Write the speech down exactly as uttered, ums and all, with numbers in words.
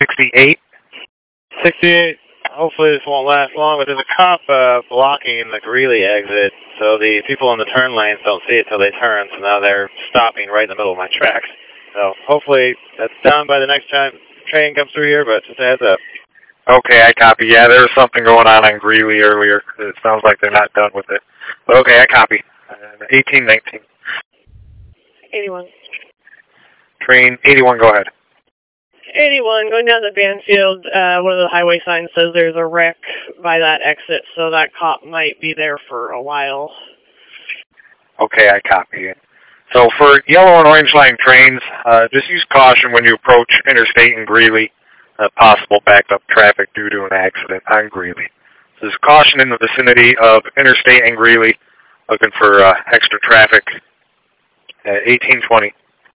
sixty-eight. sixty-eight. Hopefully this won't last long, but there's a cop uh, blocking the Greeley exit, so the people in the turn lanes don't see it till they turn, so now they're stopping right in the middle of my tracks. So hopefully that's done by the next time train comes through here, but just a heads up. Okay, I copy. Yeah, there was something going on on Greeley earlier. It sounds like they're not done with it. But okay, I copy. Uh, eighteen nineteen. eighty-one. Train eighty-one, go ahead. eighty-one, going down to Banfield, uh, one of the highway signs says there's a wreck by that exit, so that cop might be there for a while. Okay, I copy it. So for yellow and orange line trains, uh, just use caution when you approach Interstate and Greeley. Uh, possible backed up traffic due to an accident on Greeley. So there's caution in the vicinity of Interstate and Greeley, looking for uh, extra traffic at eighteen twenty.